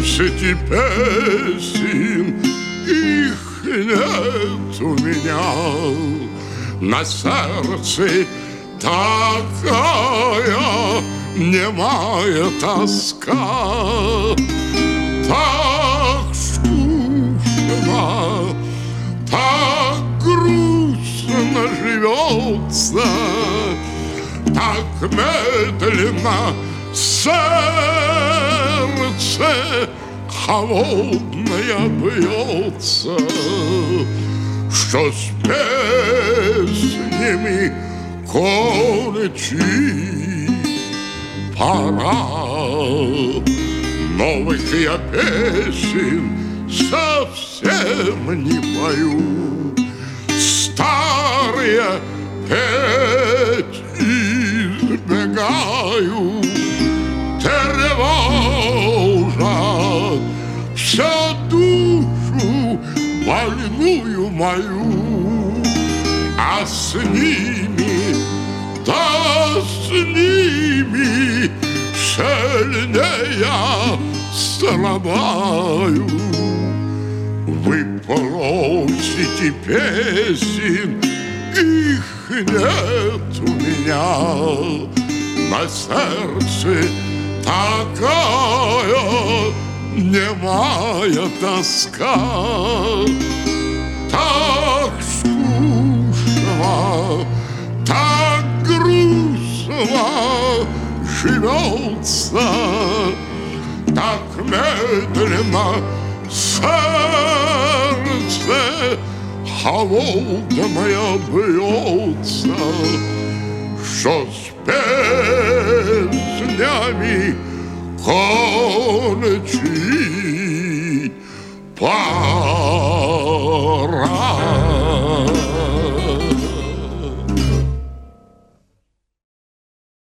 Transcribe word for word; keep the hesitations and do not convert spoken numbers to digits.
среди песен, их нет у меня. На сердце такая немая тоска, так скучно, так грустно живется, так медленно сердце холодное бьется, что с песнями кончить пора. Новых я песен совсем не пою, старые петь избегаю. Тревожат всю душу больную мою, а с ними, да с ними сильнее страдаю. Вы просите песен, их нет у меня. На сердце такая немая тоска, так скучно, так грустно живется, так медленно сердце холодное бьется, что с песнями кончить пора.